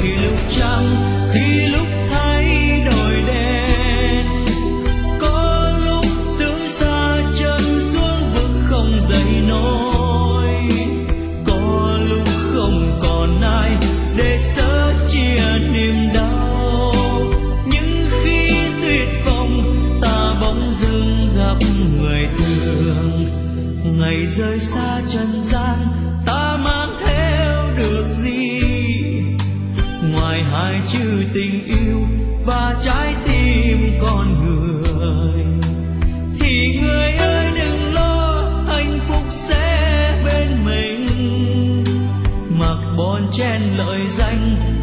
lúc trăng, khi lúc thay đổi đen. Có lúc tướng xa chân xuống vực không dậy nổi, có lúc không còn ai để sớt chia niềm đau. Nhưng khi tuyệt vọng ta bỗng dưng gặp người thương, ngày rời xa trần gian ta mang theo được gì ngoài hai chữ tình yêu và trái tim con người. Thì người ơi đừng lo, hạnh phúc sẽ bên mình, mặc bon chen lợi danh